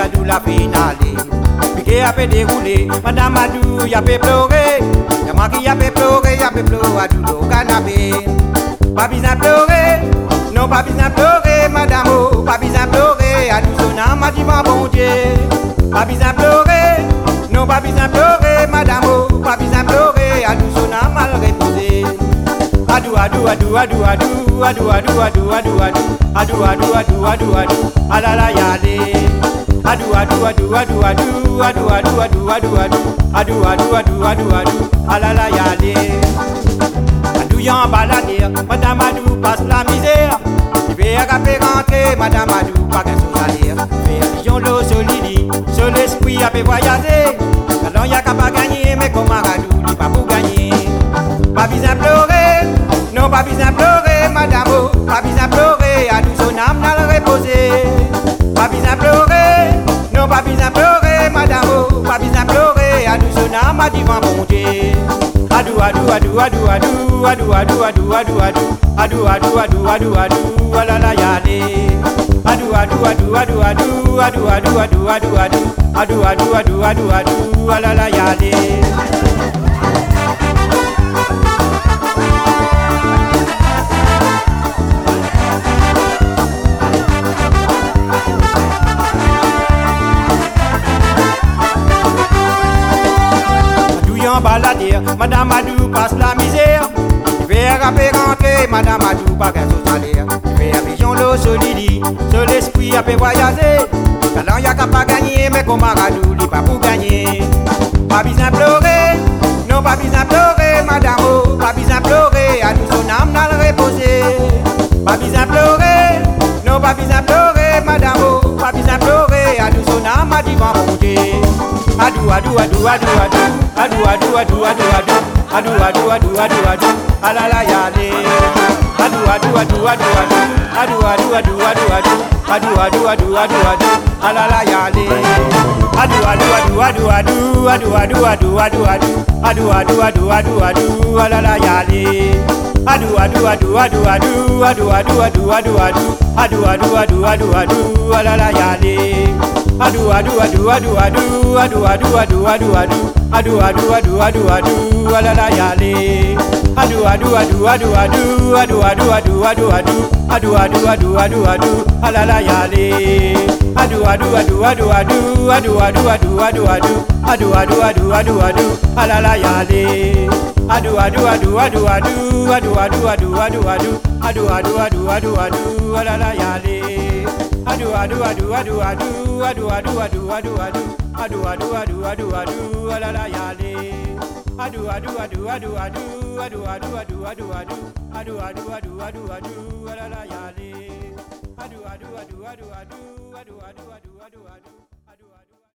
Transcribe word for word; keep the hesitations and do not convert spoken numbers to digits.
Adou la finale. Piqué a fait dérouler, Madame Adou y a fait pleurer. Y'a moi qui y a fait pleurer, y a fait pleurer Adou au canapé. Pas besoin de pleurer, non pas besoin de pleurer, Madame oh, pas besoin de pleurer, Adou son âme a dit mon bon Dieu. Pas besoin de pleurer, non pas besoin de pleurer, Madame oh, pas besoin de pleurer, Adou son âme mal reposé. Adou adou adou adou adou adou adou adou adou adou adou adou adou adou adou alala yale. Adou adou adou adou adou adou adou adou adou adou adou adou adou adou alala yale. Adou y'en balader, Madame Adou passe la misère. Il fait agaper rentrer, Madame Adou pas qu'un sous salaire. Fait vision l'eau solide, sur l'esprit a fait voyager. Alors y'a qu'à pas gagner, mais comme Adou il pas pour gagner. Pas besoin de pleurer, non pas besoin de pleurer, Madame oh, pas besoin de pleurer, Adou son âme n'a le reposer. Pas besoin de pleurer, non pas besoin de pleurer, Madame oh, pas besoin de pleurer, Adou son âme a dit mon bon Dieu. Adou adou adou adou adou adou adou adou adou adou adou adou adou adou alala yale. Adou adou adou adou adou adou adou adou adou adou adou adou adou adou alala yale. Balader, Madame Adou passe la misère. Il fait rapper rentrer, Madame Adou pas qu'un sous salaire. Il fait la vision l'eau solide, sur l'esprit a fait voyager. Talent y'a qu'à pas gagner, mais comme Adou il pas pour gagner. Pas besoin de pleurer, non pas besoin de pleurer, Madame oh, pas besoin de pleurer, Adou son âme n'a le reposer. Pas besoin de pleurer, non pas besoin de pleurer, Madame oh, pas besoin de pleurer, Adou son âme a dit bon Dieu. Adou adou adou adou adou adou adou adou adou adou adou adou adou adou alala yale. Adou adou adou adou adou adou adou adou adou adou adou adou adou alala yale. Adou adou adou adou adou adou adou adou adou adou adou adou adou alala yale. Adou adou adou adou adou adou adou adou adou adou adou adou adou adou alala yale. Adou adou adou adou adou adou adou adou adou adou adou adou adou adou adou alala yale. Adou adou adou adou adou adou adou adou adou adou adou adou adou adou alala yale. Adou adou adou adou adou adou adou adou adou adou adou adou adou adou alala yale. Adou adou adou adou adou adou adou adou adou adou adou adou adou adou alala yale. Adou adou adou adou adou adou adou adou adou adou adou adou adou adou alala yale. Adou adou adou adou adou adou adou adou adou adou adou adou adou adou adou alala yale. Adou adou adou adou adou adou adou adou adou adou